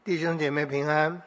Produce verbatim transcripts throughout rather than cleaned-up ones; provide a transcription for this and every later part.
弟兄姐妹平安。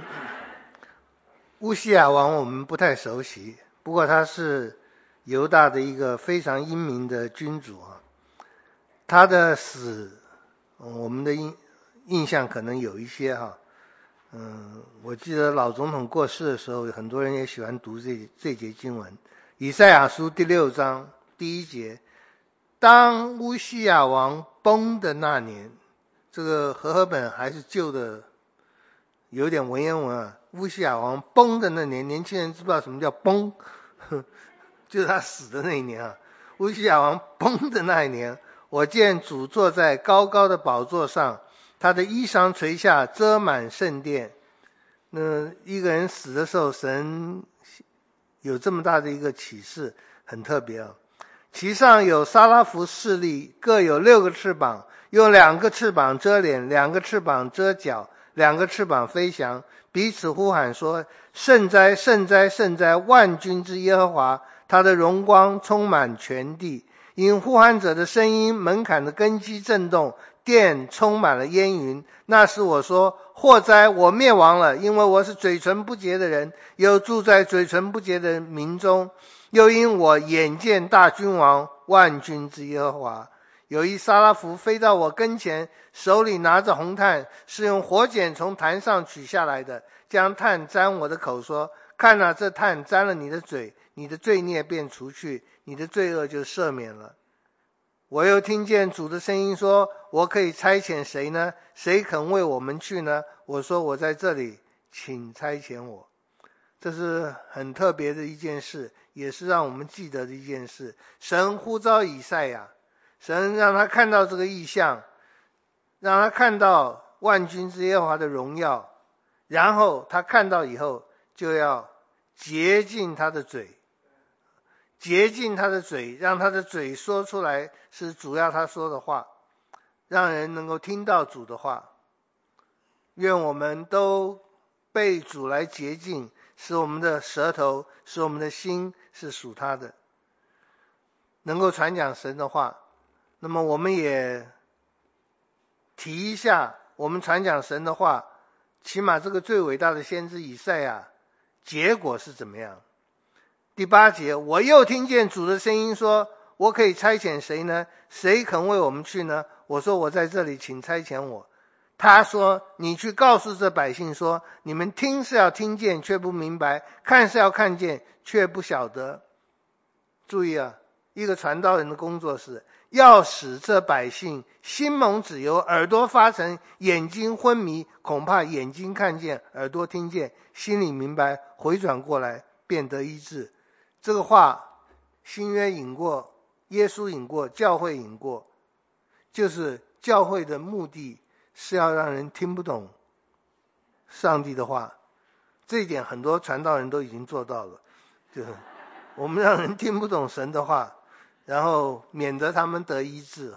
乌西雅王我们不太熟悉，不过他是犹大的一个非常英明的君主啊。他的死，我们的印印象可能有一些哈、啊，嗯，我记得老总统过世的时候，很多人也喜欢读这这节经文，以赛亚书第六章第一节，当乌西雅王崩的那年，这个和合本还是旧的。有点文言文啊，乌西雅王崩的那年，年轻人知不知道什么叫崩？就是他死的那一年啊。乌西雅王崩的那一年，我见主坐在高高的宝座上，他的衣裳垂下，遮满圣殿。那一个人死的时候，神有这么大的一个启示，很特别啊。其上有撒拉弗势力，各有六个翅膀，用两个翅膀遮脸，两个翅膀遮脚，两个翅膀飞翔，彼此呼喊说：圣哉，圣哉，圣哉，万军之耶和华，他的荣光充满全地。因呼喊者的声音，门槛的根基震动，殿充满了烟云。那时我说：祸哉，我灭亡了，因为我是嘴唇不洁的人，又住在嘴唇不洁的民中。又因我眼见大君王，万军之耶和华。有一撒拉弗飞到我跟前，手里拿着红炭，是用火剪从坛上取下来的，将炭沾我的口，说：看哪，这炭沾了你的嘴，你的罪孽便除去，你的罪恶就赦免了。我又听见主的声音说：我可以差遣谁呢？谁肯为我们去呢？我说：我在这里，请差遣我。这是很特别的一件事，也是让我们记得的一件事。神呼召以赛亚，神让他看到这个异象，让他看到万军之耶和华的荣耀，然后他看到以后就要洁净他的嘴，洁净他的嘴，让他的嘴说出来是主要他说的话，让人能够听到主的话。愿我们都被主来洁净，使我们的舌头，使我们的心是属他的，能够传讲神的话。那么我们也提一下，我们传讲神的话，起码这个最伟大的先知以赛亚，结果是怎么样？第八节，我又听见主的声音说：我可以差遣谁呢？谁肯为我们去呢？我说：我在这里，请差遣我。他说：你去告诉这百姓说，你们听是要听见却不明白，看是要看见却不晓得。注意啊，一个传道人的工作是要使这百姓心蒙脂油，耳朵发沉，眼睛昏迷，恐怕眼睛看见，耳朵听见，心里明白，回转过来，便得医治。这个话新约引过，耶稣引过，教会引过，就是教会的目的是要让人听不懂上帝的话。这一点很多传道人都已经做到了，就是我们让人听不懂神的话，然后免得他们得医治。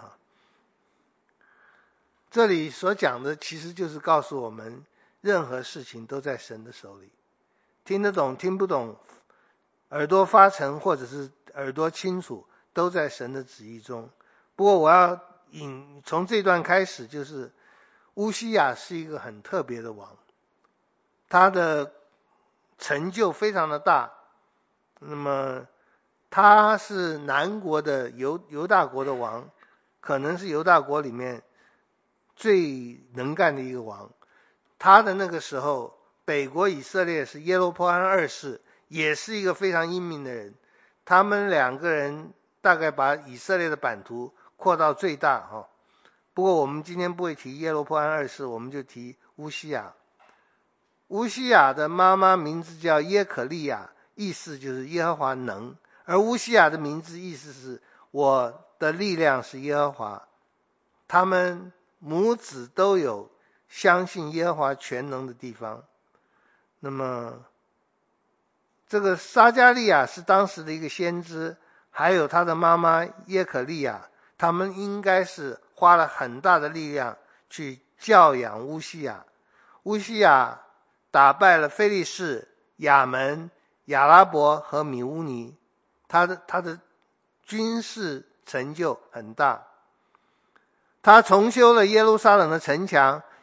这里所讲的其实就是告诉我们，任何事情都在神的手里，听得懂听不懂，耳朵发沉或者是耳朵清楚，都在神的旨意中。不过我要引从这段开始，就是乌西雅是一个很特别的王，他的成就非常的大。那么他是南国的犹犹大国的王，可能是犹大国里面最能干的一个王。他的那个时候，北国以色列是耶罗波安二世，也是一个非常英明的人。他们两个人大概把以色列的版图扩到最大哈。不过我们今天不会提耶罗波安二世，我们就提乌西雅。乌西雅的妈妈名字叫耶可利亚，意思就是耶和华能，而乌西雅的名字意思是我的力量是耶和华。他们母子都有相信耶和华全能的地方。那么这个撒迦利亚是当时的一个先知，还有他的妈妈耶可利亚，他们应该是花了很大的力量去教养乌西雅。乌西雅打败了非利士、亚门、亚拉伯和米乌尼，他的他的军事成就很大。他重修了耶路撒冷的城墙，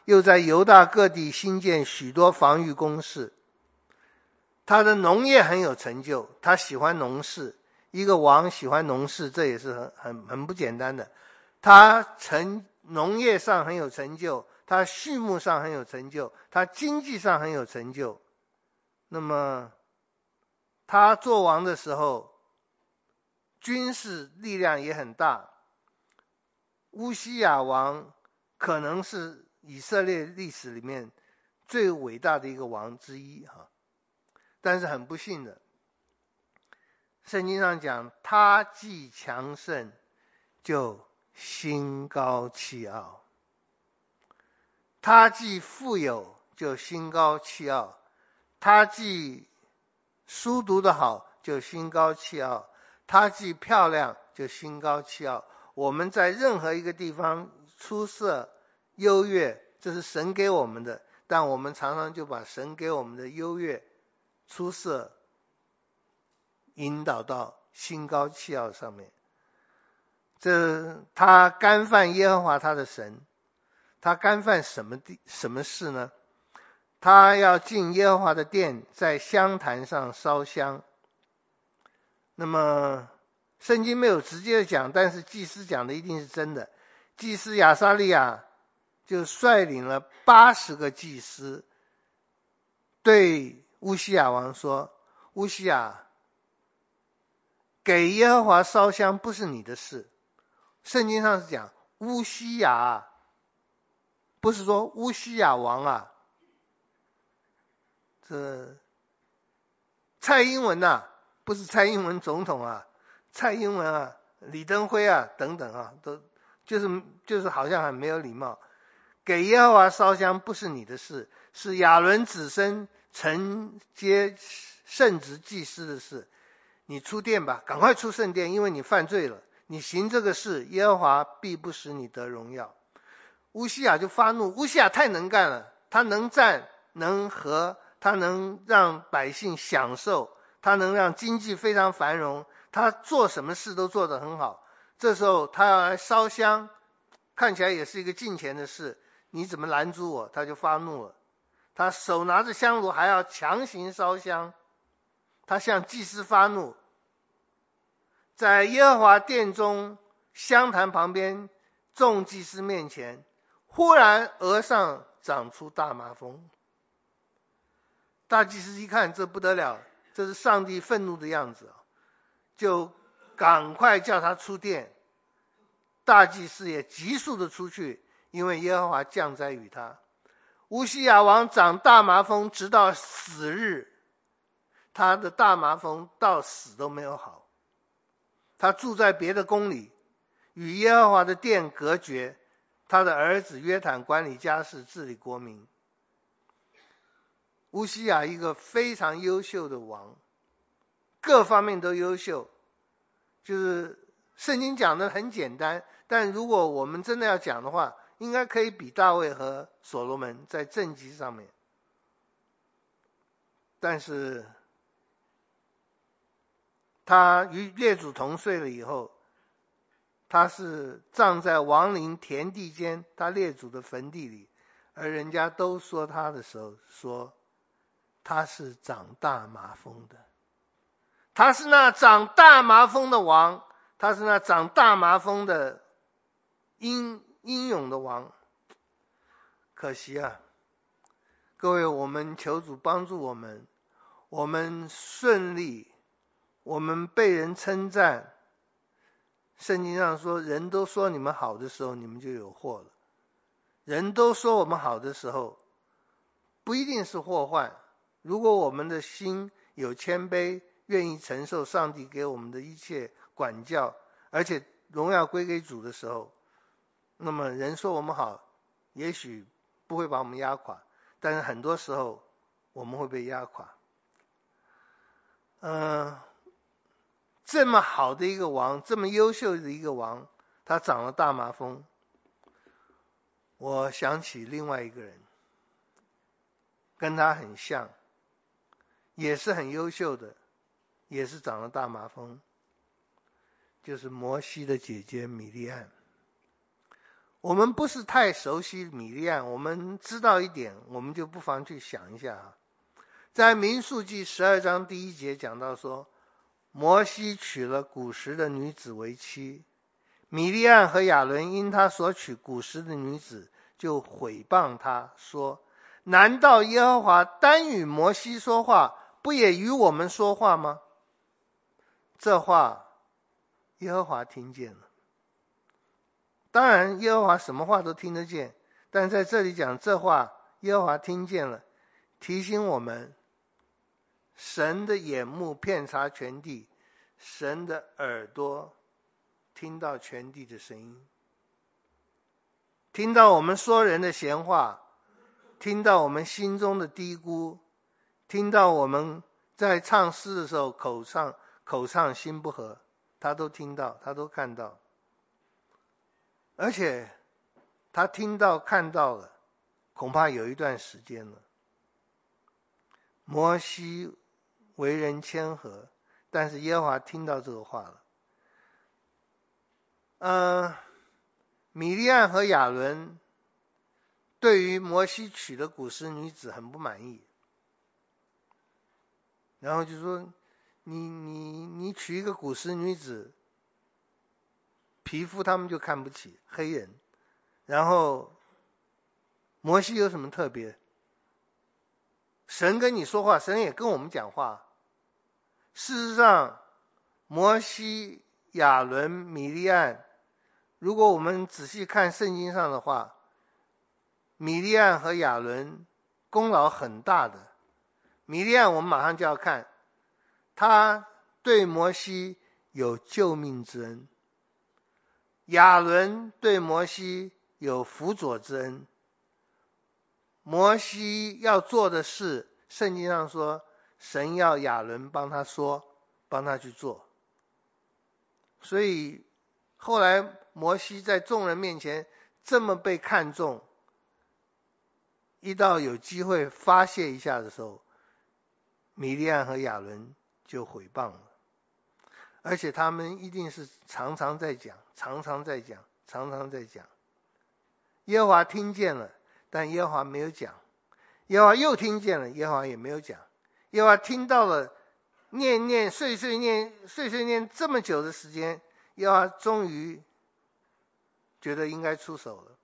又在犹大各地兴建许多防御工事。他的农业很有成就，他喜欢农事。一个王喜欢农事，这也是很很很不简单的。他成农业上很有成就，他畜牧上很有成就，他经济上很有成就。那么他做王的时候，军事力量也很大。乌西雅王可能是以色列历史里面最伟大的一个王之一哈，但是很不幸的，圣经上讲，他既强盛，就心高气傲；他既富有，就心高气傲；他既书读得好，就心高气傲；他既漂亮，就心高气傲。我们在任何一个地方出色优越，这是神给我们的，但我们常常就把神给我们的优越出色引导到心高气傲上面。这他干犯耶和华他的神，他干犯什么地什么事呢？他要进耶和华的殿，在香坛上烧香。那么圣经没有直接的讲，但是祭司讲的一定是真的。祭司亚撒利亚就率领了八十个祭司，对乌西雅王说：乌西雅，给耶和华烧香不是你的事。圣经上是讲乌西雅，不是说乌西雅王啊。这蔡英文啊，不是蔡英文总统啊，蔡英文啊，李登辉啊等等啊，都就是就是好像很没有礼貌。给耶和华烧香不是你的事，是亚伦子孙承接圣职祭司的事。你出殿吧，赶快出圣殿，因为你犯罪了。你行这个事，耶和华必不使你得荣耀。乌西雅就发怒，乌西雅太能干了，他能战能和，他能让百姓享受，他能让经济非常繁荣，他做什么事都做得很好。这时候他要来烧香，看起来也是一个敬虔的事，你怎么拦阻我？他就发怒了，他手拿着香炉还要强行烧香，他向祭司发怒。在耶和华殿中香坛旁边众祭司面前，忽然额上长出大麻风。大祭司一看，这不得了，这是上帝愤怒的样子，就赶快叫他出殿。大祭司也急速的出去，因为耶和华降灾于他。乌西雅王长大麻风，直到死日，他的大麻风到死都没有好。他住在别的宫里，与耶和华的殿隔绝。他的儿子约坦管理家事，治理国民。乌西雅一个非常优秀的王，各方面都优秀，就是圣经讲的很简单，但如果我们真的要讲的话，应该可以比大卫和所罗门在政绩上面。但是他与列祖同岁了以后，他是葬在王陵田地间，他列祖的坟地里，而人家都说他的时候，说他是长大麻风的，他是那长大麻风的王，他是那长大麻风的英英勇的王。可惜啊，各位，我们求主帮助我们，我们顺利，我们被人称赞。圣经上说，人都说你们好的时候，你们就有祸了。人都说我们好的时候，不一定是祸患。如果我们的心有谦卑，愿意承受上帝给我们的一切管教，而且荣耀归给主的时候，那么人说我们好，也许不会把我们压垮，但是很多时候我们会被压垮。嗯、呃，这么好的一个王，这么优秀的一个王，他长了大麻风。我想起另外一个人，跟他很像，也是很优秀的，也是长了大麻风，就是摩西的姐姐米利暗。 我们不是太熟悉米利暗，我们知道一点，我们就不妨去想一下啊。在民数记十二章第一节讲到说，摩西娶了古时的女子为妻，米利暗和亚伦因他所娶古时的女子，就毁谤他说，难道耶和华单与摩西说话，不也与我们说话吗？这话耶和华听见了。当然耶和华什么话都听得见，但在这里讲这话耶和华听见了，提醒我们神的眼目遍察全地，神的耳朵听到全地的声音，听到我们说人的闲话，听到我们心中的嘀咕，听到我们在唱诗的时候口唱口唱心不和，他都听到，他都看到。而且他听到看到了，恐怕有一段时间了。摩西为人谦和，但是耶和华听到这个话了。呃，米利暗和亚伦对于摩西娶的古时女子很不满意，然后就说你你你娶一个古时女子，皮肤他们就看不起黑人，然后摩西有什么特别？神跟你说话，神也跟我们讲话。事实上摩西、亚伦、米利暗，如果我们仔细看圣经上的话，米利暗和亚伦功劳很大的。米利暗我们马上就要看，他对摩西有救命之恩，亚伦对摩西有辅佐之恩。摩西要做的事，圣经上说神要亚伦帮他说，帮他去做。所以后来摩西在众人面前这么被看重，一到有机会发泄一下的时候，米利暗和亚伦就毁谤了。而且他们一定是常常在讲，常常在讲，常常在讲。耶和华听见了，但耶和华没有讲。耶和华又听见了，耶和华也没有讲。耶和华听到了，念念碎碎念碎碎念这么久的时间，耶和华终于觉得应该出手了。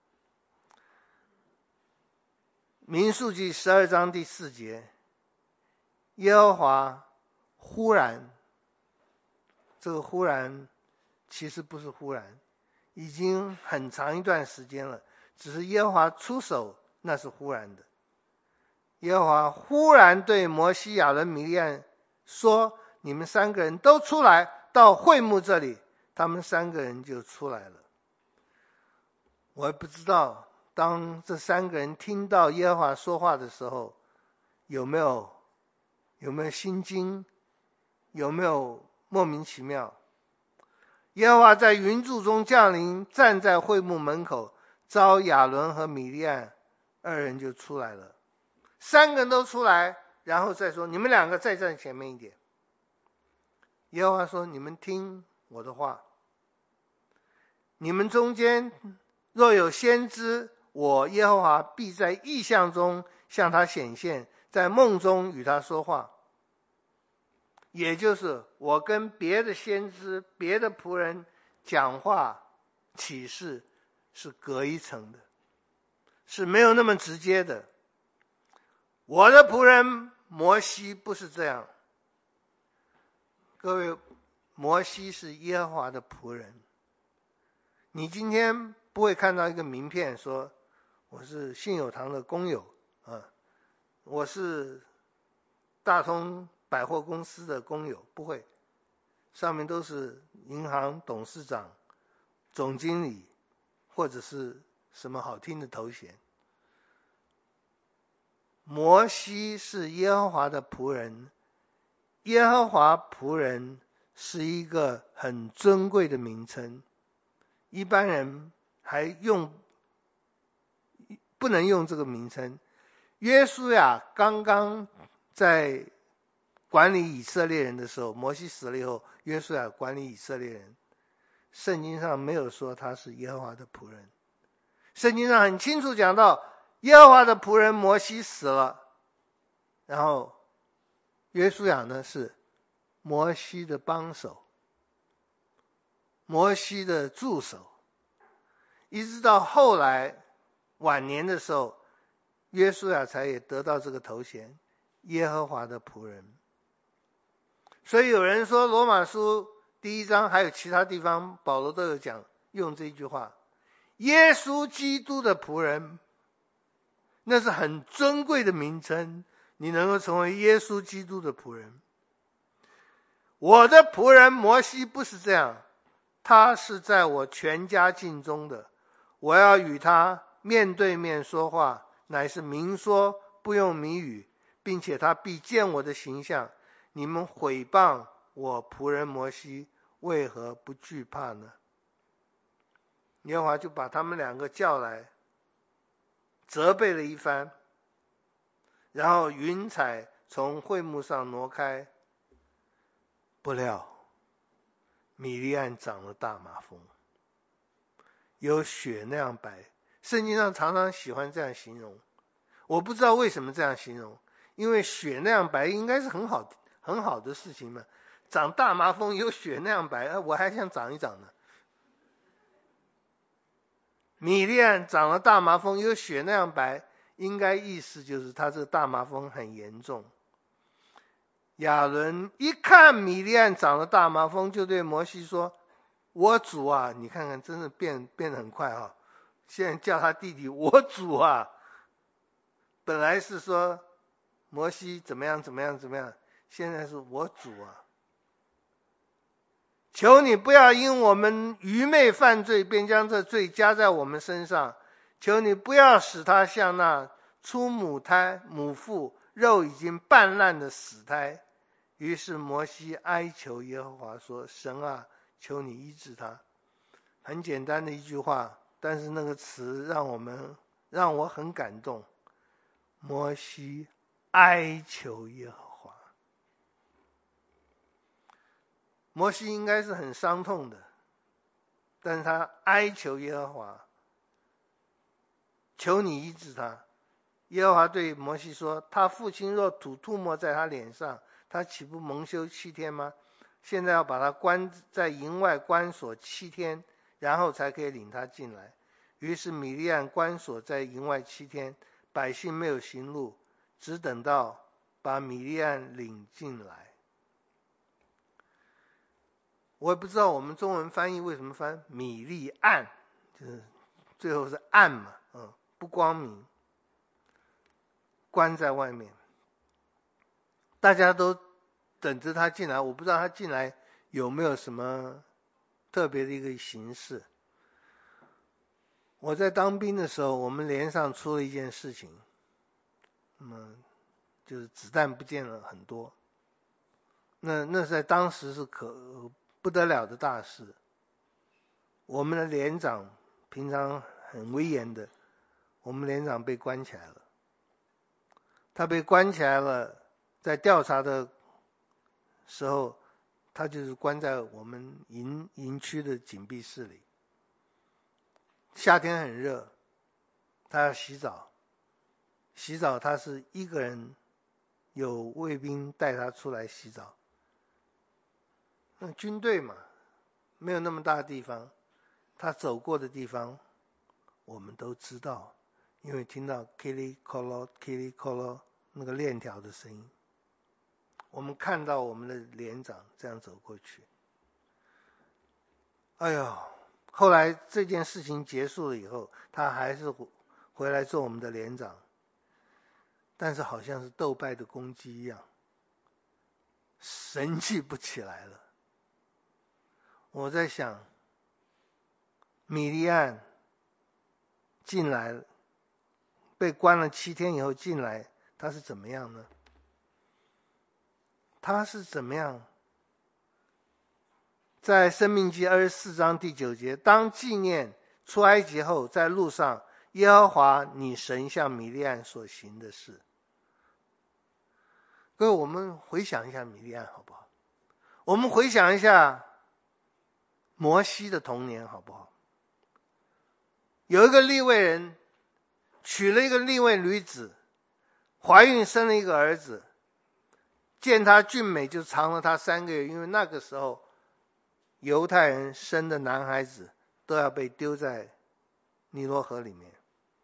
民数记十二章第四节，耶和华忽然，这个忽然其实不是忽然，已经很长一段时间了，只是耶和华出手那是忽然的。耶和华忽然对摩西、亚伦、米利暗说，你们三个人都出来到会幕这里。他们三个人就出来了。我也不知道当这三个人听到耶和华说话的时候，有没有有没有心惊，有没有莫名其妙。耶和华在云柱中降临，站在会幕门口，召亚伦和米利暗二人就出来了。三个人都出来，然后再说你们两个再站前面一点。耶和华说，你们听我的话，你们中间若有先知，我耶和华必在异象中向他显现，在梦中与他说话。也就是我跟别的先知、别的仆人讲话启示是隔一层的，是没有那么直接的。我的仆人摩西不是这样。各位，摩西是耶和华的仆人。你今天不会看到一个名片说我是信友堂的工友啊，我是大通百货公司的工友，不会，上面都是银行董事长、总经理或者是什么好听的头衔。摩西是耶和华的仆人，耶和华仆人是一个很尊贵的名称，一般人还用不能用这个名称。约书亚刚刚在管理以色列人的时候，摩西死了以后，约书亚管理以色列人，圣经上没有说他是耶和华的仆人。 圣经上很清楚讲到，耶和华的仆人摩西死了，然后约书亚呢是摩西的帮手，摩西的助手，一直到后来晚年的时候，约书亚才也得到这个头衔，耶和华的仆人。所以有人说罗马书第一章还有其他地方保罗都有讲用这句话，耶稣基督的仆人，那是很尊贵的名称，你能够成为耶稣基督的仆人。我的仆人摩西不是这样，他是在我全家境中的，我要与他面对面说话，乃是明说，不用谜语，并且他必见我的形象。你们毁谤我仆人摩西，为何不惧怕呢？耶和华就把他们两个叫来，责备了一番，然后云彩从会幕上挪开，不料米利暗长了大麻风，有雪那样白。圣经上常常喜欢这样形容，我不知道为什么这样形容，因为雪那样白应该是很好很好的事情嘛，长大麻风有雪那样白，我还想长一长呢。米利暗长了大麻风，有雪那样白，应该意思就是他这个大麻风很严重。亚伦一看米利暗长了大麻风，就对摩西说，我主啊，你看看真的变变得很快啊，现在叫他弟弟我主啊，本来是说摩西怎么样怎么样怎么样，现在是我主啊，求你不要因我们愚昧犯罪便将这罪加在我们身上，求你不要使他像那出母胎母腹肉已经半烂的死胎。于是摩西哀求耶和华说，神啊，求你医治他。很简单的一句话，但是那个词让我们让我很感动。摩西哀求耶和华，摩西应该是很伤痛的，但是他哀求耶和华，求你医治他。耶和华对摩西说，他父亲若吐吐沫在他脸上，他岂不蒙羞七天吗？现在要把他关在营外关锁七天，然后才可以领他进来。于是米利暗关锁在营外七天，百姓没有行路，只等到把米利暗领进来。我也不知道我们中文翻译为什么翻米利暗，就是最后是暗嘛，嗯，不光明，关在外面，大家都等着他进来。我不知道他进来有没有什么特别的一个形式。我在当兵的时候，我们连上出了一件事情，那么就是子弹不见了很多，那那在当时是可不得了的大事。我们的连长平常很威严的，我们连长被关起来了。他被关起来了，在调查的时候，他就是关在我们营营区的紧闭室里。夏天很热，他要洗澡，洗澡他是一个人，有卫兵带他出来洗澡。那军队嘛，没有那么大的地方，他走过的地方我们都知道，因为听到 kili kolo kili kolo 那个链条的声音，我们看到我们的连长这样走过去。哎呦，后来这件事情结束了以后，他还是回来做我们的连长，但是好像是斗败的公鸡一样，神气不起来了。我在想，米利暗进来，被关了七天以后进来，他是怎么样呢？他是怎么样？在申命记二十四章第九节，当纪念出埃及后，在路上，耶和华你神向米利暗所行的事。各位，我们回想一下米利暗好不好？我们回想一下摩西的童年好不好？ 有一个利未人娶了一个利未女子，怀孕生了一个儿子，见他俊美就藏了他三个月，因为那个时候犹太人生的男孩子都要被丢在尼罗河里面，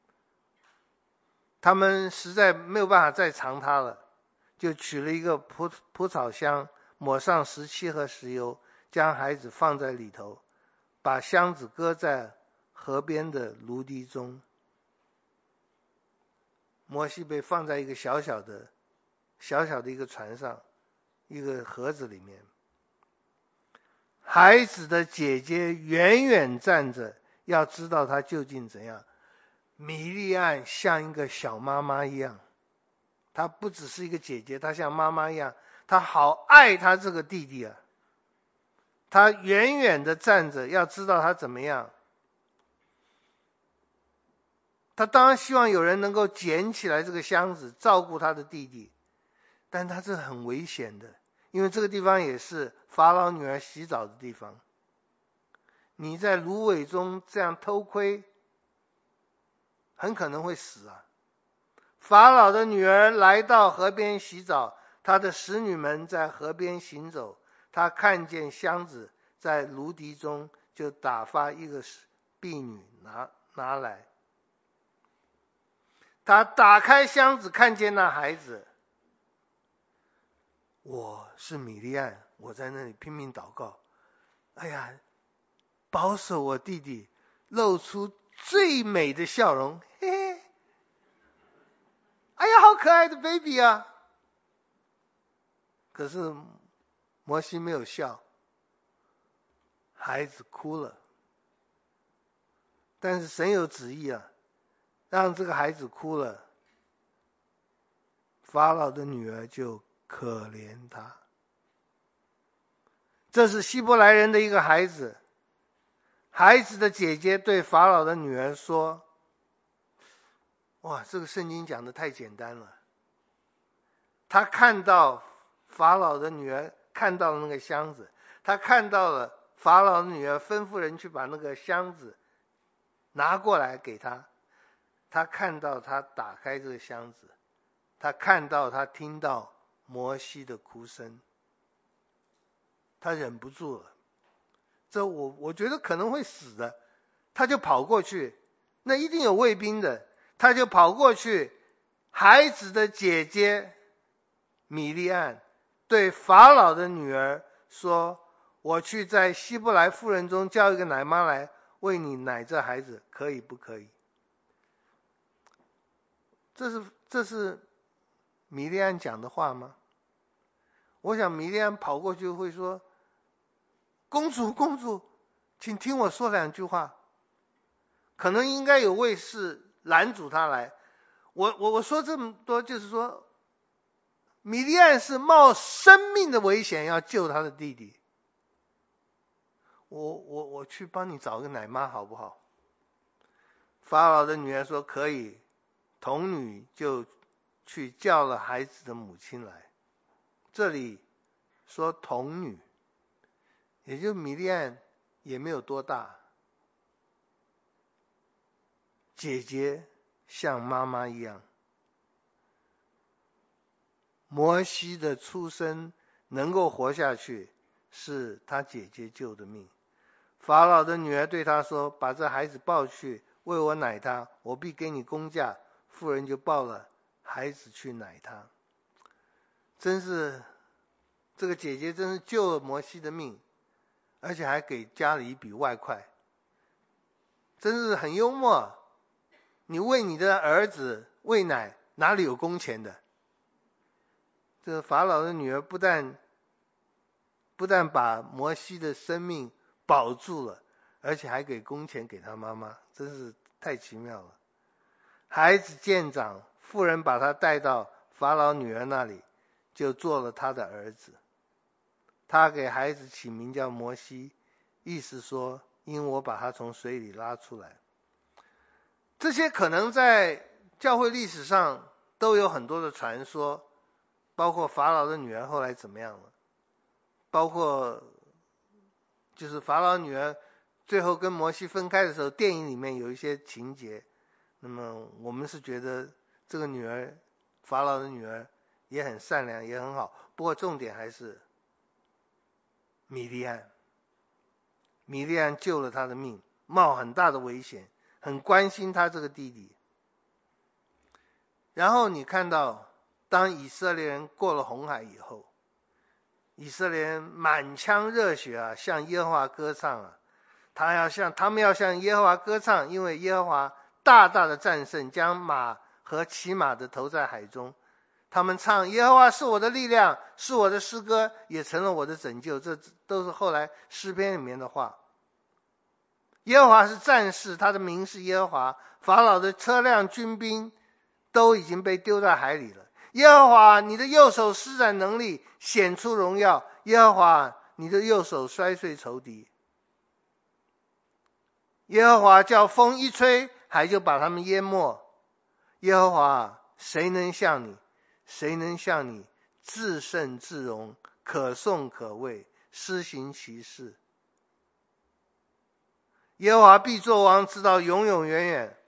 他们实在没有办法再藏他了，就取了一个蒲蒲草箱，抹上石漆和石油，将孩子放在里头，把箱子搁在河边的芦荻中。摩西被放在一个小小的小小的一个船上，一个盒子里面。孩子的姐姐远远站着，要知道他究竟怎样。米利暗像一个小妈妈一样，她不只是一个姐姐，她像妈妈一样，她好爱她这个弟弟啊。她远远的站着，要知道他怎么样。他当然希望有人能够捡起来这个箱子，照顾他的弟弟，但他这很危险的，因为这个地方也是法老女儿洗澡的地方。你在芦苇中这样偷窥，很可能会死啊。法老的女儿来到河边洗澡，她的使女们在河边行走，她看见箱子在芦荻中，就打发一个婢女拿拿来。他打开箱子，看见那孩子。我是米利暗，我在那里拼命祷告，哎呀，保守我弟弟，露出最美的笑容，嘿嘿，哎呀，好可爱的 baby 啊！可是摩西没有笑，孩子哭了。但是神有旨意啊，让这个孩子哭了，法老的女儿就可怜他。这是希伯来人的一个孩子，孩子的姐姐对法老的女儿说，哇，这个圣经讲的太简单了。他看到法老的女儿看到了那个箱子，他看到了法老的女儿吩咐人去把那个箱子拿过来给他，他看到他打开这个箱子，他看到他听到摩西的哭声，他忍不住了，这我我觉得可能会死的，他就跑过去，那一定有卫兵的，他就跑过去，孩子的姐姐米利暗对法老的女儿说，我去在希伯来妇人中叫一个奶妈来为你奶这孩子，可以不可以？这是这是米利暗讲的话吗？我想米利暗跑过去会说，公主公主，请听我说两句话。可能应该有卫士拦阻他来。我我我说这么多就是说，米利暗是冒生命的危险要救他的弟弟。我我我去帮你找个奶妈好不好？法老的女儿说可以，童女就去叫了孩子的母亲来。这里说童女，也就米利暗也没有多大，姐姐像妈妈一样。摩西的出生能够活下去，是他姐姐救的命。法老的女儿对他说，把这孩子抱去，为我奶他，我必给你工价。妇人就抱了孩子去奶他。真是，这个姐姐真是救了摩西的命，而且还给家里一笔外快，真是很幽默。你为你的儿子喂奶，哪里有工钱的？这个法老的女儿不但不但把摩西的生命保住了，而且还给工钱给他妈妈，真是太奇妙了。孩子渐长，妇人把他带到法老女儿那里，就做了他的儿子。他给孩子起名叫摩西，意思说，因我把他从水里拉出来。这些可能在教会历史上都有很多的传说，包括法老的女儿后来怎么样了，包括就是法老女儿最后跟摩西分开的时候，电影里面有一些情节，那么我们是觉得这个女儿，法老的女儿也很善良，也很好。不过重点还是米利暗，米利暗救了他的命，冒很大的危险，很关心他这个弟弟。然后你看到，当以色列人过了红海以后，以色列人满腔热血啊，向耶和华歌唱啊，他要向他们要向耶和华歌唱，因为耶和华大大的战胜，将马和骑马的投在海中。他们唱耶和华是我的力量，是我的诗歌，也成了我的拯救。这都是后来诗篇里面的话。耶和华是战士，他的名是耶和华。法老的车辆军兵都已经被丢在海里了。耶和华，你的右手施展能力，显出荣耀。耶和华，你的右手摔碎仇敌。耶和华叫风一吹，海就把他们淹没。耶和华，谁能像你？谁能像你至圣至荣，可颂可畏，施行其事？耶和华必作王，直到永永远远。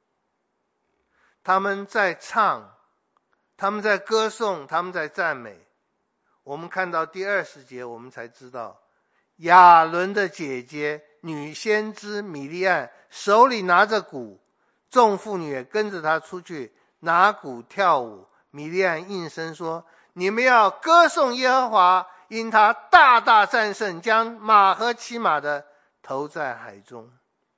他们在唱，他们在歌颂，他们在赞美。我们看到第二十节，我们才知道亚伦的姐姐女先知米利暗手里拿着鼓，众妇女也跟着她出去拿鼓跳舞。米利暗应声说：你们要歌颂耶和华，因他大大战胜，将马和骑马的投在海中。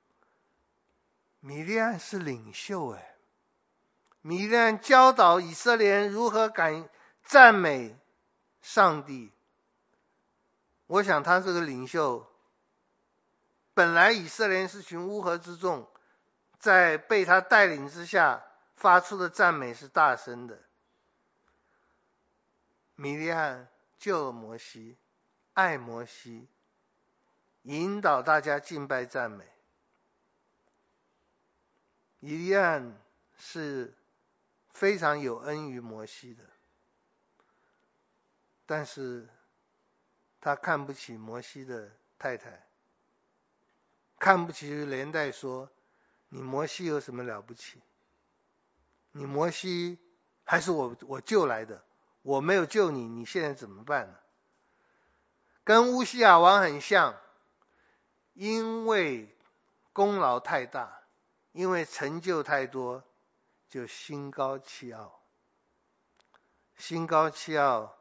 米利暗是领袖哎，米利暗教导以色列人如何感赞美上帝。我想他这个领袖，本来以色列人是群乌合之众，在被他带领之下发出的赞美是大声的。米利暗救了摩西，爱摩西，引导大家敬拜赞美。米利暗是非常有恩于摩西的，但是他看不起摩西的太太，看不起连带说，你摩西有什么了不起？你摩西还是我我救来的，我没有救你，你现在怎么办呢？跟乌西雅王很像，因为功劳太大，因为成就太多，就心高气傲。心高气傲，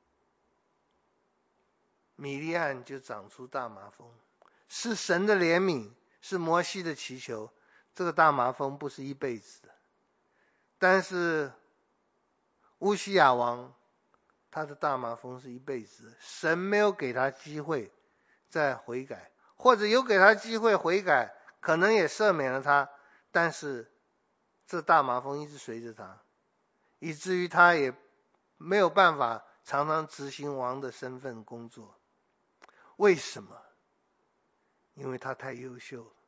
米利暗就长出大麻风。是神的怜悯，是摩西的祈求，这个大麻风不是一辈子的。但是乌西雅王他的大麻风是一辈子，神没有给他机会再悔改，或者有给他机会悔改，可能也赦免了他，但是这大麻风一直随着他，以至于他也没有办法常常执行王的身份工作。为什么？因为他太优秀了，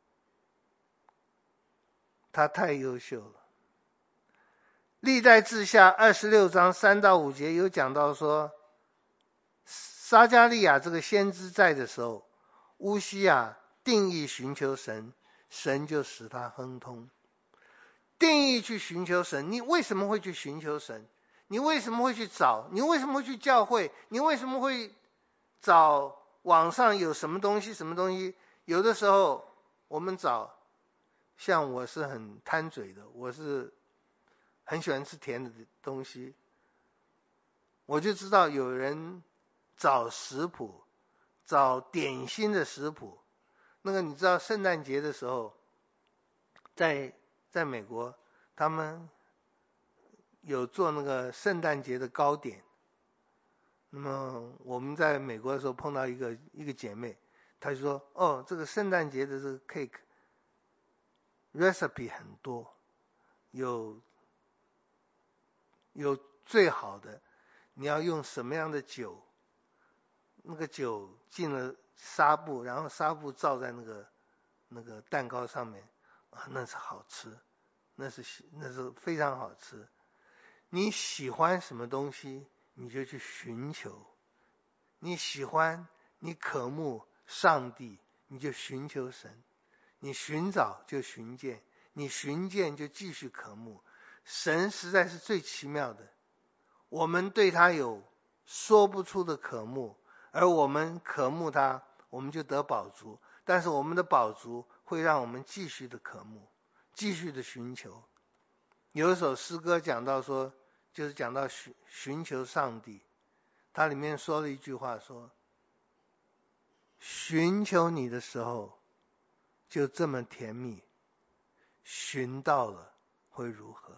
他太优秀了。历代志下二十六章三到五节有讲到说，撒迦利亚这个先知在的时候，乌西雅定义寻求神，神就使他亨通。定义去寻求神，你为什么会去寻求神？你为什么会去找？你为什么会去教会？你为什么会找网上有什么东西什么东西？有的时候我们找，像我是很贪嘴的，我是很喜欢吃甜的东西，我就知道有人找食谱，找点心的食谱。那个你知道圣诞节的时候，在在美国他们有做那个圣诞节的糕点。那么我们在美国的时候碰到一个一个姐妹，她就说，哦，这个圣诞节的这个 cake recipe 很多，有有最好的，你要用什么样的酒，那个酒进了纱布，然后纱布罩在那个那个蛋糕上面，啊，那是好吃，那是那是非常好吃。你喜欢什么东西，你就去寻求。你喜欢，你渴慕上帝， 你就寻求神，你寻找就寻见，你寻见就继续渴慕。神实在是最奇妙的，我们对他有说不出的渴慕，而我们渴慕他，我们就得饱足，但是我们的饱足会让我们继续的渴慕，继续的寻求。有一首诗歌讲到说，就是讲到寻寻求上帝，它里面说了一句话说，寻求你的时候就这么甜蜜，寻到了会如何？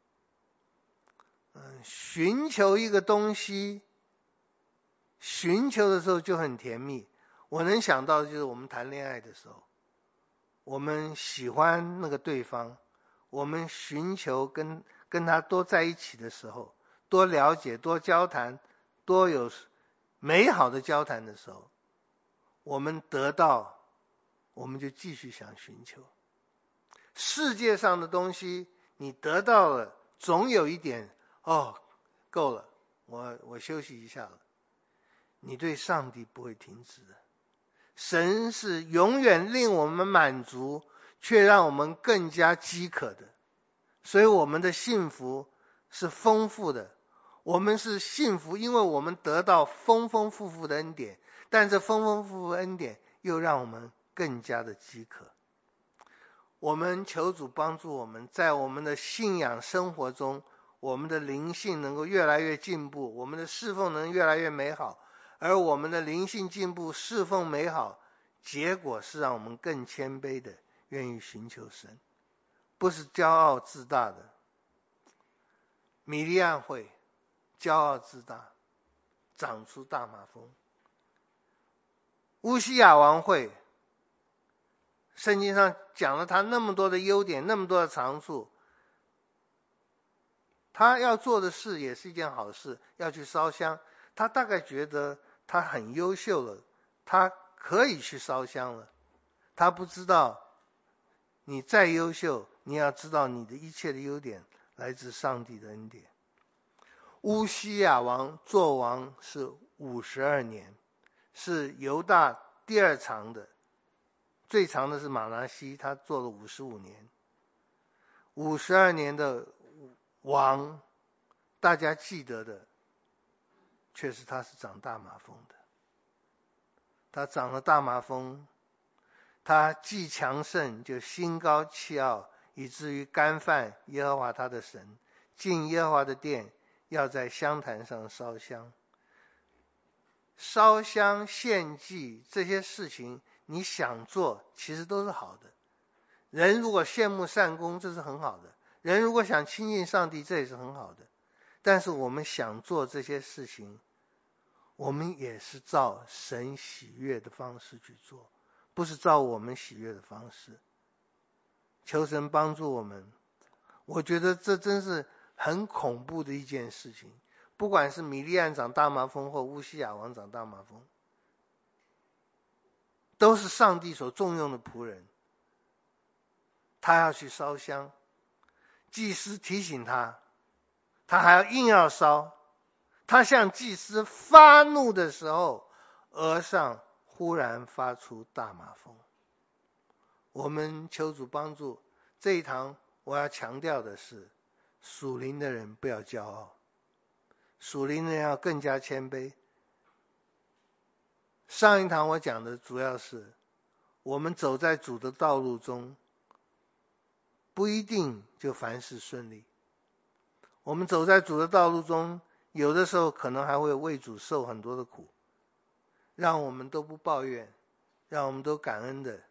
嗯，寻求一个东西，寻求的时候就很甜蜜。我能想到的就是我们谈恋爱的时候，我们喜欢那个对方，我们寻求跟跟他多在一起的时候，多了解，多交谈，多有美好的交谈的时候，我们得到，我们就继续想寻求。世界上的东西你得到了，总有一点哦，够了，我我休息一下了。你对上帝不会停止的，神是永远令我们满足，却让我们更加饥渴的。所以我们的幸福是丰富的，我们是幸福，因为我们得到丰丰富富的恩典，但这丰丰富富的恩典又让我们更加的饥渴。我们求主帮助我们，在我们的信仰生活中，我们的灵性能够越来越进步，我们的侍奉能越来越美好。而我们的灵性进步，侍奉美好，结果是让我们更谦卑的愿意寻求神，不是骄傲自大的。米利暗会骄傲自大，长出大麻风。乌西雅王会，圣经上讲了他那么多的优点，那么多的长处，他要做的事也是一件好事，要去烧香。他大概觉得他很优秀了，他可以去烧香了。他不知道，你再优秀，你要知道你的一切的优点来自上帝的恩典。乌西雅王做王是五十二年，是犹大第二长的，最长的是马拿西，他做了五十五年。五十二年的王，大家记得的却是他是长大麻风的。他长了大麻风，他既强盛就心高气傲，以至于干犯耶和华他的神，进耶和华的殿，要在香坛上烧香。烧香献祭这些事情你想做其实都是好的，人如果羡慕善功，这是很好的，人如果想亲近上帝，这也是很好的。但是我们想做这些事情，我们也是照神喜悦的方式去做，不是照我们喜悦的方式。求神帮助我们。我觉得这真是很恐怖的一件事情，不管是米利暗长大麻风或乌西雅王长大麻风，都是上帝所重用的仆人。他要去烧香，祭司提醒他，他还要硬要烧。他向祭司发怒的时候，额上忽然发出大麻风。我们求主帮助。这一堂我要强调的是，属灵的人不要骄傲，属灵的人要更加谦卑。上一堂我讲的主要是，我们走在主的道路中，不一定就凡事顺利。我们走在主的道路中，有的时候可能还会为主受很多的苦，让我们都不抱怨，让我们都感恩的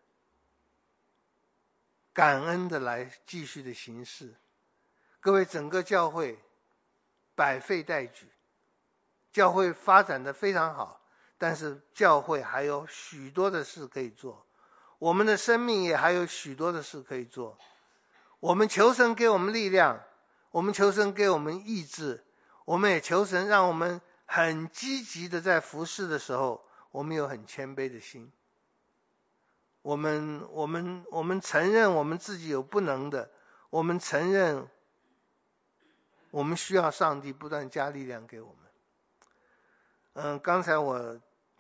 感恩的来继续的行事。各位，整个教会百废待举，教会发展的非常好，但是教会还有许多的事可以做，我们的生命也还有许多的事可以做。我们求神给我们力量，我们求神给我们意志，我们也求神让我们很积极的在服事的时候，我们有很谦卑的心。我们我们我们承认我们自己有不能的，我们承认我们需要上帝不断加力量给我们。嗯，刚才我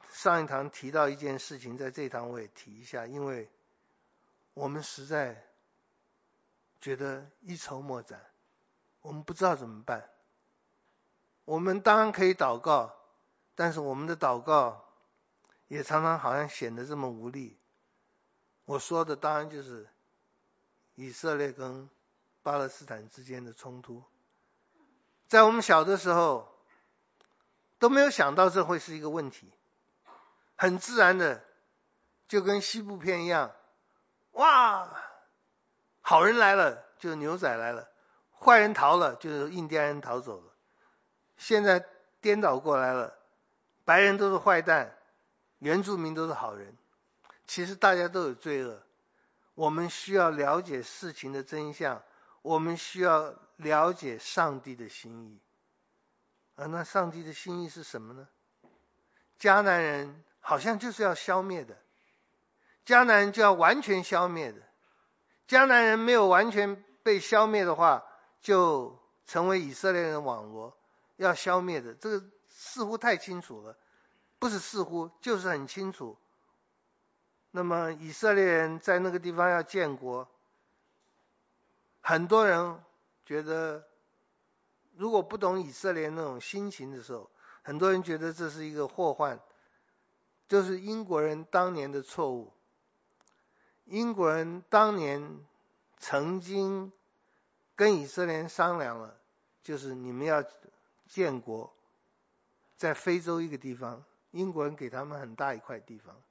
上一堂提到一件事情，在这一堂我也提一下，因为我们实在觉得一筹莫展，我们不知道怎么办。我们当然可以祷告，但是我们的祷告也常常好像显得这么无力。我说的当然就是以色列跟巴勒斯坦之间的冲突。在我们小的时候都没有想到这会是一个问题，很自然的就跟西部片一样，哇，好人来了就是牛仔来了，坏人逃了就是印第安人逃走了。现在颠倒过来了，白人都是坏蛋，原住民都是好人。其实大家都有罪恶，我们需要了解事情的真相，我们需要了解上帝的心意。而那上帝的心意是什么呢？迦南人好像就是要消灭的，迦南人就要完全消灭的。迦南人没有完全被消灭的话，就成为以色列人的网罗，要消灭的。这个似乎太清楚了，不是似乎，就是很清楚。那么以色列人在那个地方要建国，很多人觉得，如果不懂以色列那种心情的时候，很多人觉得这是一个祸患，就是英国人当年的错误。英国人当年曾经跟以色列人商量了，就是你们要建国在非洲一个地方，英国人给他们很大一块地方，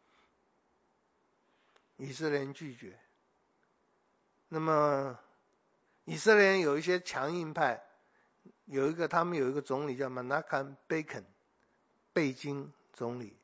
以色列人拒绝。那么以色列人有一些强硬派，有一个他们有一个总理叫 Menachem Begin， 贝金总理。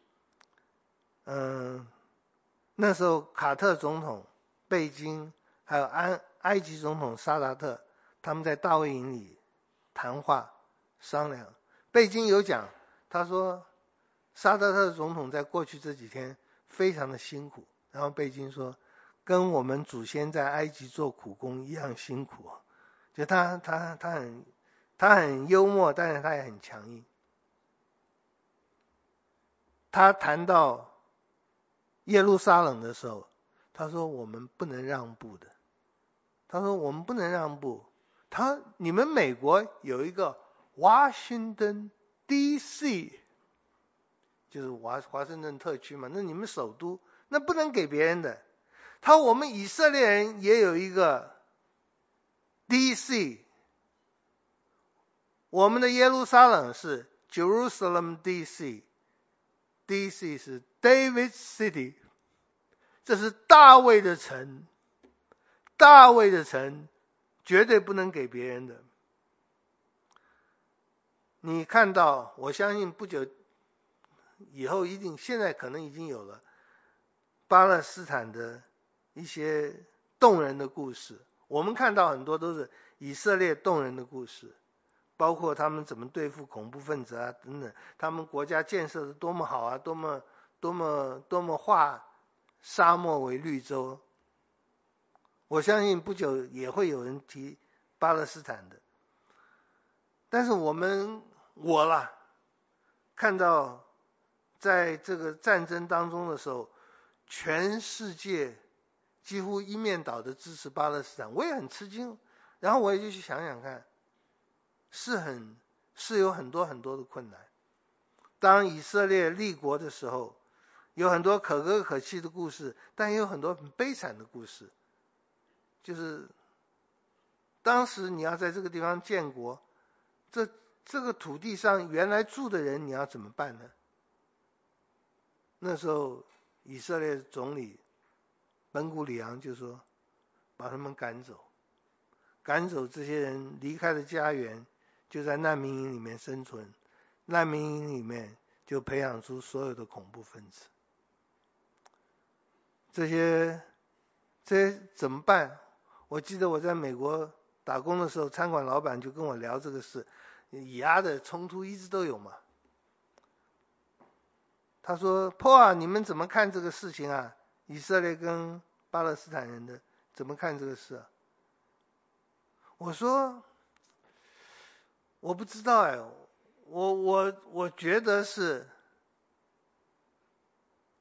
嗯，那时候卡特总统、贝金还有安埃及总统萨达特，他们在大卫营里谈话商量。贝金有讲，他说萨达特总统在过去这几天非常的辛苦，然后贝金说跟我们祖先在埃及做苦工一样辛苦。就他他他很他很幽默，但是他也很强硬。他谈到耶路撒冷的时候，他说我们不能让步的。他说我们不能让步。他你们美国有一个 Washington D C， 就是华华盛顿特区嘛，那你们首都，那不能给别人的。他说我们以色列人也有一个 D C， 我们的耶路撒冷是 Jerusalem D C，D C 是 David City， 这是大卫的城，大卫的城绝对不能给别人的。你看到，我相信不久以后一定，现在可能已经有了巴勒斯坦的一些动人的故事。我们看到很多都是以色列动人的故事，包括他们怎么对付恐怖分子啊等等，他们国家建设的多么好啊，多么多么多么化沙漠为绿洲。我相信不久也会有人提巴勒斯坦的。但是我们我啦看到在这个战争当中的时候，全世界几乎一面倒的支持巴勒斯坦，我也很吃惊。然后我也就去想想看，是很是有很多很多的困难。当以色列立国的时候，有很多可歌可泣的故事，但也有很多很悲惨的故事。就是当时你要在这个地方建国，这这个土地上原来住的人你要怎么办呢？那时候以色列总理本古里昂就说把他们赶走，赶走这些人，离开了家园，就在难民营里面生存，难民营里面就培养出所有的恐怖分子。这些这些怎么办？我记得我在美国打工的时候，餐馆老板就跟我聊这个事，以阿的冲突一直都有嘛。他说 Paul 你们怎么看这个事情啊？以色列跟巴勒斯坦人的怎么看这个事啊？我说我不知道哎，我我我觉得是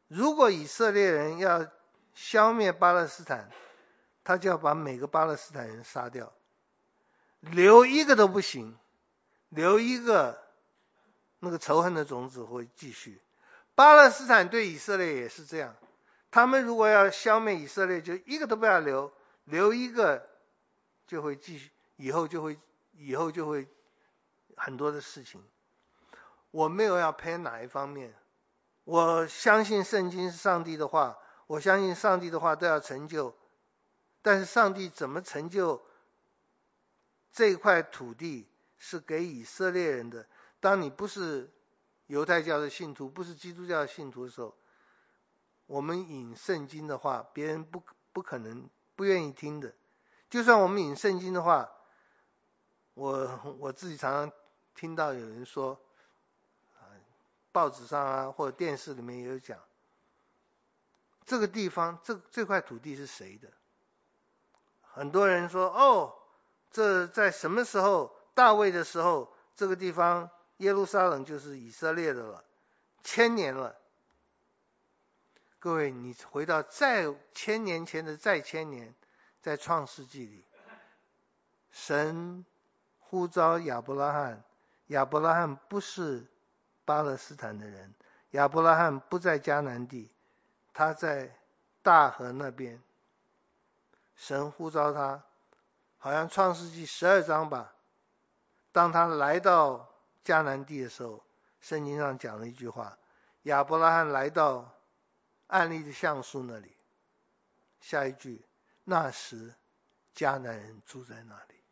如果以色列人要消灭巴勒斯坦，他就要把每个巴勒斯坦人杀掉，留一个都不行，留一个那个仇恨的种子会继续。巴勒斯坦对以色列也是这样，他们如果要消灭以色列，就一个都不要留，留一个就会继续，以后就会以后就会很多的事情。我没有要偏哪一方面，我相信圣经是上帝的话，我相信上帝的话都要成就，但是上帝怎么成就这块土地是给以色列人的。当你不是犹太教的信徒，不是基督教的信徒的时候，我们引圣经的话，别人不不可能不愿意听的。就算我们引圣经的话，我我自己常常听到有人说，报纸上啊或者电视里面也有讲，这个地方这这块土地是谁的？很多人说，哦，这在什么时候，大卫的时候，这个地方耶路撒冷就是以色列的了，千年了。各位，你回到再千年前的再千年，在创世纪里，神呼召亚伯拉罕，亚伯拉罕不是巴勒斯坦的人，亚伯拉罕不在迦南地，他在大河那边。神呼召他，好像创世纪十二章吧，当他来到迦南地的时候，圣经上讲了一句话，亚伯拉罕来到暗利的橡树那里，下一句，那时迦南人住在那里。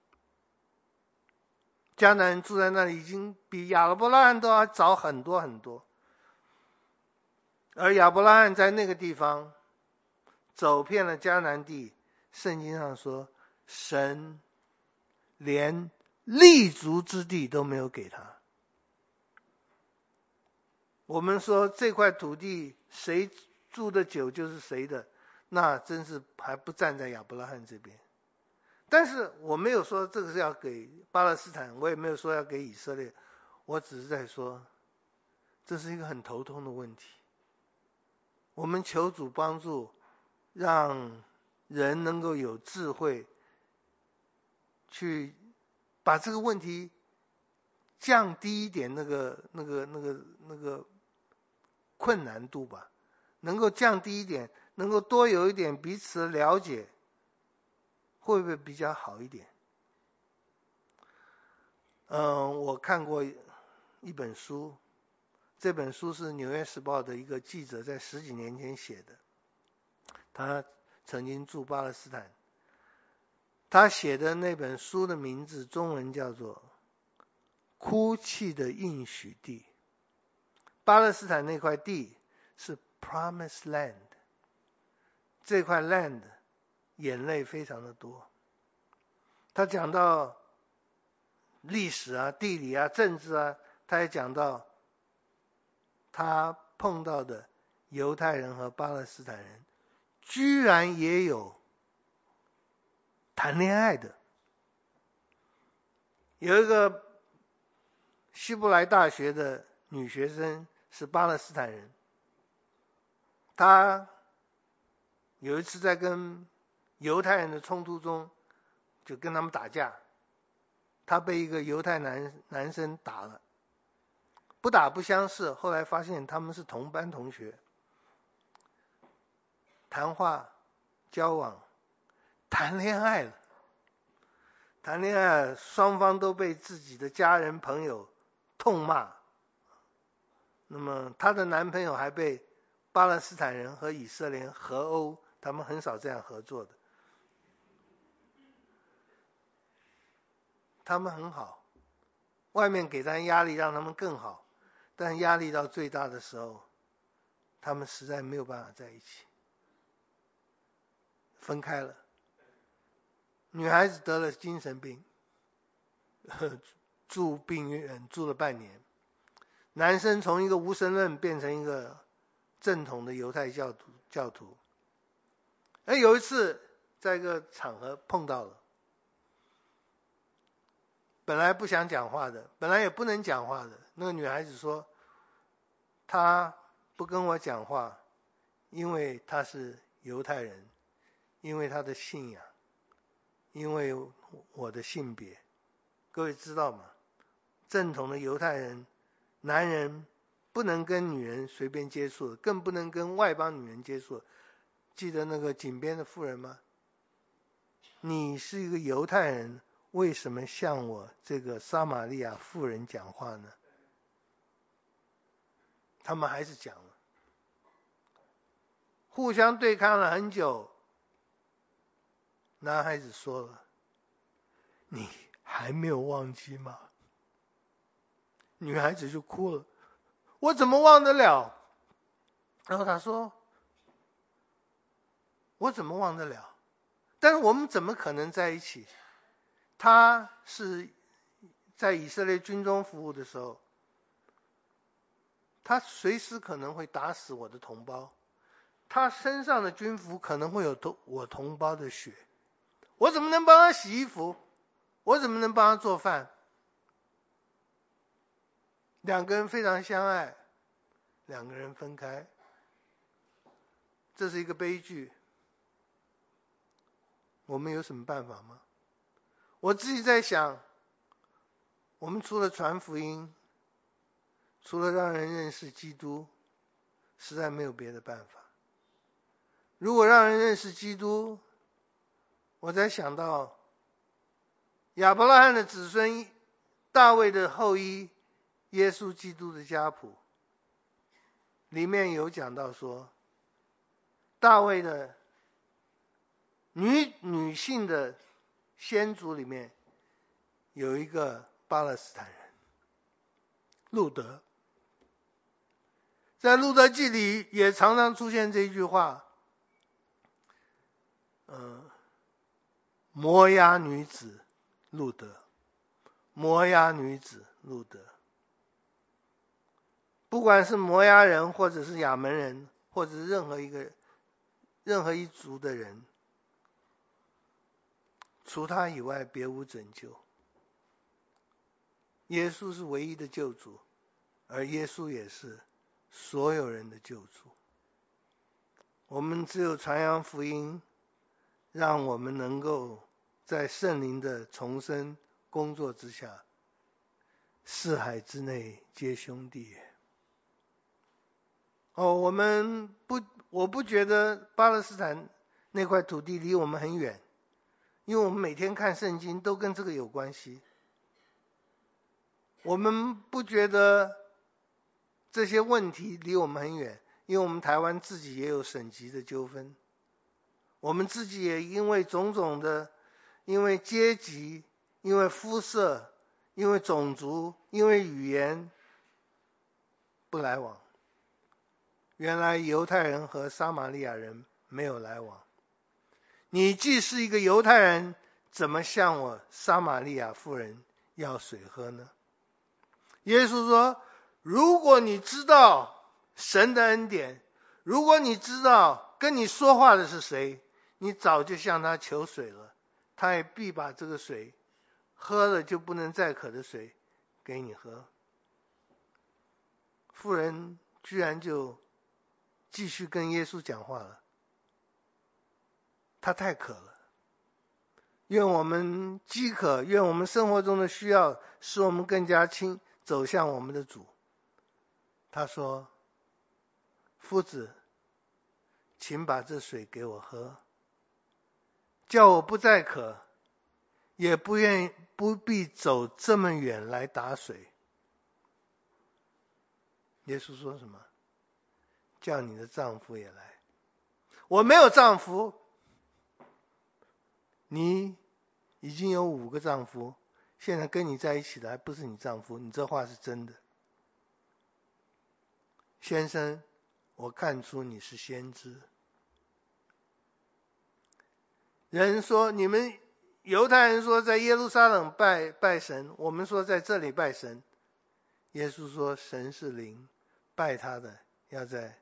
迦南人住在那里已经比亚伯拉罕都要早很多很多，而亚伯拉罕在那个地方走遍了迦南地，圣经上说神连立足之地都没有给他。我们说这块土地谁住的久就是谁的，那真是还不站在亚伯拉罕这边。但是我没有说这个是要给巴勒斯坦，我也没有说要给以色列，我只是在说这是一个很头痛的问题。我们求主帮助，让人能够有智慧去把这个问题降低一点，那个那个那个那个困难度吧，能够降低一点，能够多有一点彼此的了解，会不会比较好一点？嗯，我看过一本书，这本书是《纽约时报》的一个记者在十几年前写的，他曾经驻巴勒斯坦。他写的那本书的名字中文叫做《哭泣的应许地》。巴勒斯坦那块地是 Promised Land， 这块 land 眼泪非常的多。他讲到历史啊、地理啊、政治啊，他也讲到他碰到的犹太人和巴勒斯坦人居然也有谈恋爱的。有一个希伯来大学的女学生是巴勒斯坦人，她有一次在跟犹太人的冲突中就跟他们打架，她被一个犹太男男生打了，不打不相识，后来发现他们是同班同学，谈话交往谈恋爱了。谈恋爱，双方都被自己的家人朋友痛骂。那么她的男朋友还被巴勒斯坦人和以色列人合殴，他们很少这样合作的。他们很好，外面给他压力让他们更好，但压力到最大的时候，他们实在没有办法在一起，分开了。女孩子得了精神病，住病院住了半年。男生从一个无神论变成一个正统的犹太教徒教徒。哎，有一次在一个场合碰到了，本来不想讲话的，本来也不能讲话的，那个女孩子说，她不跟我讲话， 因为他是犹太人，因为他的信仰，因为我的性别。各位知道吗？正统的犹太人，男人不能跟女人随便接触，更不能跟外邦女人接触。记得那个井边的妇人吗？你是一个犹太人，为什么向我这个撒玛利亚妇人讲话呢？他们还是讲了，互相对抗了很久。男孩子说了，你还没有忘记吗？女孩子就哭了，我怎么忘得了？然后他说，我怎么忘得了？但是我们怎么可能在一起？他是在以色列军中服务的时候，他随时可能会打死我的同胞，他身上的军服可能会有我同胞的血，我怎么能帮他洗衣服？我怎么能帮他做饭？两个人非常相爱，两个人分开，这是一个悲剧。我们有什么办法吗？我自己在想，我们除了传福音，除了让人认识基督，实在没有别的办法。如果让人认识基督，我才想到亚伯拉罕的子孙，大卫的后裔，耶稣基督的家谱，里面有讲到说，大卫的女女性的先祖里面有一个巴勒斯坦人路德，在路德记里也常常出现这一句话，呃，摩押女子路德，摩押女子路德。不管是摩押人，或者是亚门人，或者是任何一个任何一族的人，除他以外别无拯救。耶稣是唯一的救主，而耶稣也是所有人的救主。我们只有传扬福音，让我们能够在圣灵的重生工作之下，四海之内皆兄弟。哦，我们不，我不觉得巴勒斯坦那块土地离我们很远，因为我们每天看圣经都跟这个有关系。我们不觉得这些问题离我们很远，因为我们台湾自己也有省级的纠纷，我们自己也因为种种的，因为阶级，因为肤色，因为种族，因为语言不来往。原来犹太人和撒玛利亚人没有来往。你既是一个犹太人，怎么向我撒玛利亚妇人要水喝呢？耶稣说，如果你知道神的恩典，如果你知道跟你说话的是谁，你早就向他求水了，他也必把这个水，喝了就不能再渴的水给你喝。妇人居然就继续跟耶稣讲话了，他太渴了。愿我们饥渴，愿我们生活中的需要使我们更加亲走向我们的主。他说，夫子，请把这水给我喝，叫我不再渴，也不愿意不必走这么远来打水。耶稣说什么？叫你的丈夫也来。我没有丈夫。你已经有五个丈夫，现在跟你在一起的还不是你丈夫，你这话是真的。先生，我看出你是先知。人说，你们犹太人说在耶路撒冷拜拜神，我们说在这里拜神。耶稣说，神是灵，拜他的要在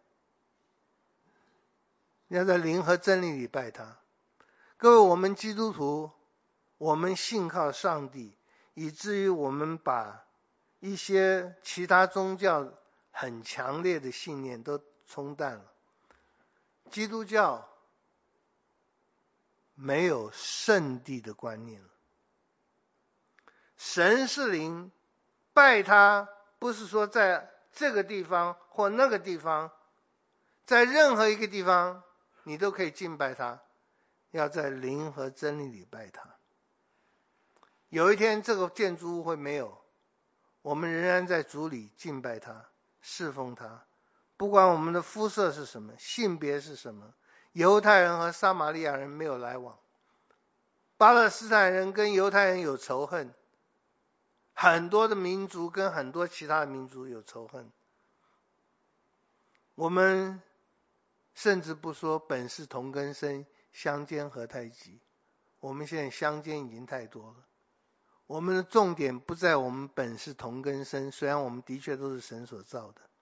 要在灵和真理里拜他。各位，我们基督徒，我们信靠上帝，以至于我们把一些其他宗教很强烈的信念都冲淡了。 基督教没有圣地的观念了。神是灵，拜他不是说在这个地方或那个地方，在任何一个地方你都可以敬拜他，要在灵和真理里拜他。有一天这个建筑物会没有，我们仍然在主里敬拜他，侍奉他，不管我们的肤色是什么，性别是什么。犹太人和撒玛利亚人没有来往，巴勒斯坦人跟犹太人有仇恨，很多的民族跟很多其他的民族有仇恨。我们甚至不说本是同根生，相煎何太急，我们现在相煎已经太多了。我们的重点不在我们本是同根生，虽然我们的确都是神所造的，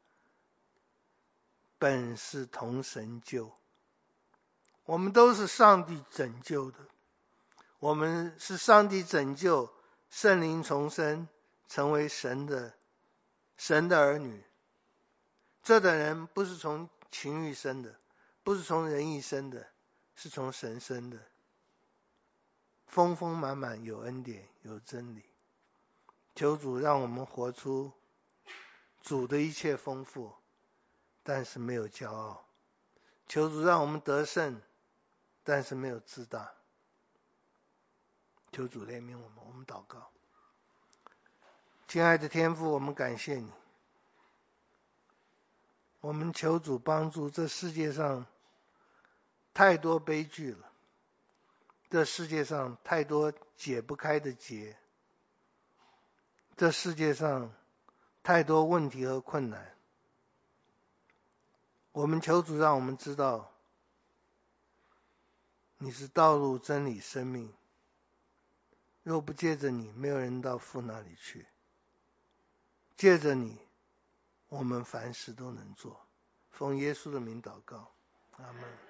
本是同神救，我们都是上帝拯救的，我们是上帝拯救，圣灵重生，成为神的神的儿女。这等人不是从情欲生的，不是从人意生的，是从神生的，丰丰满满，有恩典，有真理。求主让我们活出主的一切丰富，但是没有骄傲。求主让我们得胜，但是没有自大。求主怜悯我们，我们祷告。亲爱的天父，我们感谢你，我们求主帮助。这世界上太多悲剧了，这世界上太多解不开的结，这世界上太多问题和困难。我们求主让我们知道，你是道路、真理、生命，若不借着你，没有人到父那里去。借着你，我们凡事都能做。奉耶稣的名祷告，阿们。